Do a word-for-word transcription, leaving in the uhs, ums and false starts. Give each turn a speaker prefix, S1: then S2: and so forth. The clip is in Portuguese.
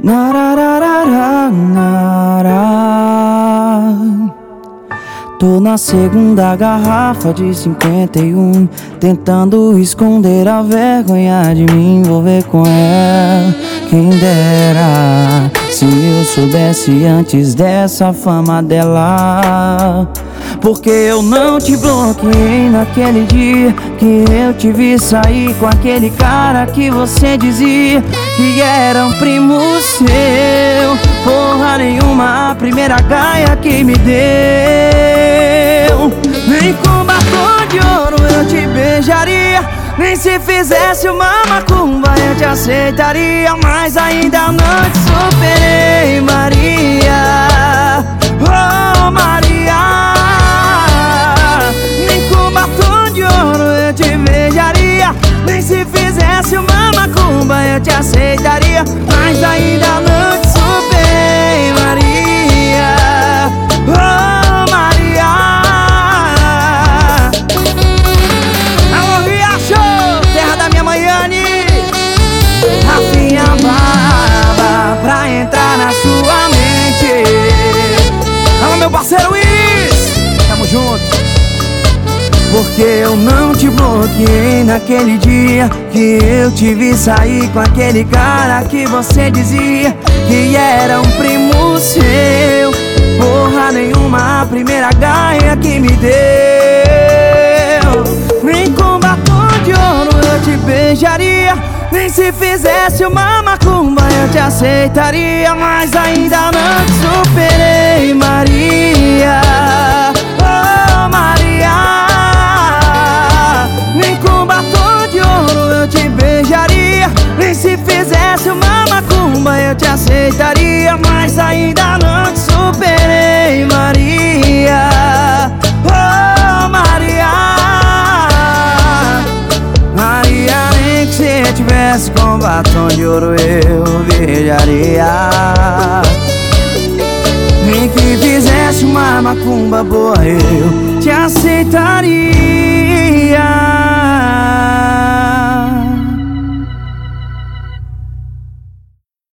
S1: Narararara, nara. Tô na segunda garrafa de cinquenta e um, tentando esconder a vergonha de me envolver com ela. Quem dera se eu soubesse antes dessa fama dela. Porque eu não te bloqueei naquele dia que eu te vi sair com aquele cara que você dizia que era um primo seu. Porra nenhuma, a primeira gaia que me deu. Nem com batom de ouro eu te beijaria, nem se fizesse uma macumba eu te aceitaria. Mas ainda não te superei, Maria. Oh, Maria. Nem com batom de ouro eu te beijaria, nem se fizesse uma macumba eu te aceitaria. Mas ainda não te superei, Maria. Oh, Maria. Alô, Riacho, terra da minha Maiane. Rafinha Baba, pra entrar na sua mente. Alô, meu parceiro Luiz, tamo junto. Porque eu não te bloqueei naquele dia que eu te vi sair com aquele cara que você dizia que era um primo seu. Porra nenhuma, a primeira gaia que me deu. Nem com batom de ouro eu te beijaria, nem se fizesse uma macumba eu te aceitaria. Mas ainda não te superei, Maria. Oh, Maria. Nem com batom de ouro eu te beijaria, nem se fizesse uma macumba eu te aceitaria. Mas ainda não te superei, Maria. Oh, Maria. Maria, nem que se tivesse com batom de ouro eu beijaria, nem que fizesse uma macumba boa eu te aceitaria.